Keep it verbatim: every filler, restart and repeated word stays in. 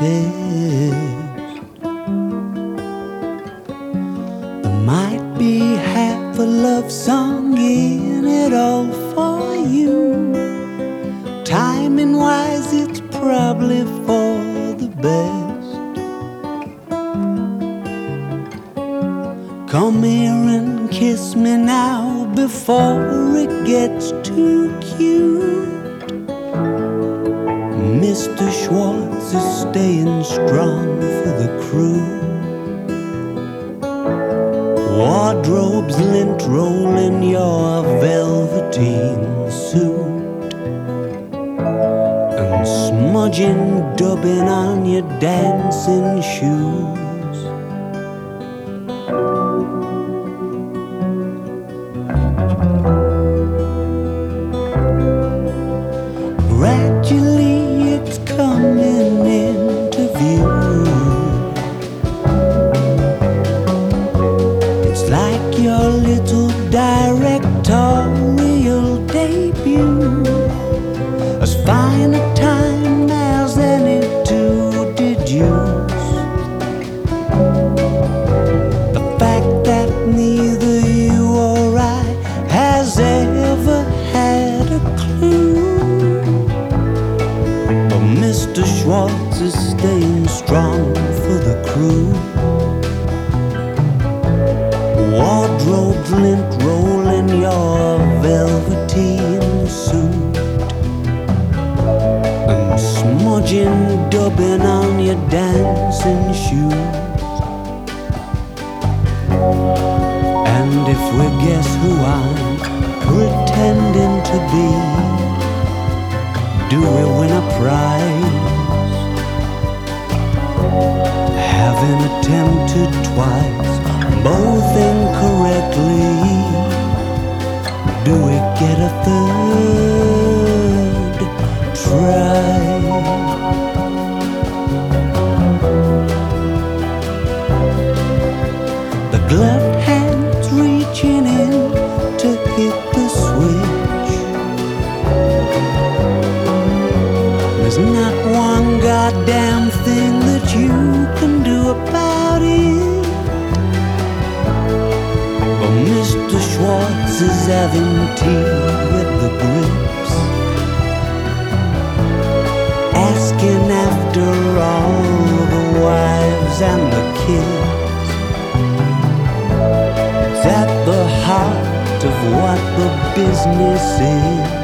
test. There might be half a love song in it all for you. Timing wise, it's probably for the best. Come here and kiss me now before it gets too cute. Mister Schwartz is staying strong for the crew. Wardrobe's lint roll in your velveteen suit, and smudging dubbing on your dancing shoes. Gradually it's coming into view. It's like your little directorial debut, as fine a time as any to deduce. The fact that neither you or I has ever had a clue. Mister Schwartz is staying strong for the crew. Wardrobe's lint roll in your velveteen suit, and smudging dubbing on your dancing shoes. And if we guess who I'm pretending to be, do we win a prize? Having attempted twice, both incorrectly, do we get a third try? The gloved hands reaching in to hit the switch. There's not one goddamn thing that you can do about it. But Mister Schwartz is having tea with the grips, asking after all the wives and the kids. It's at the heart of what the business is.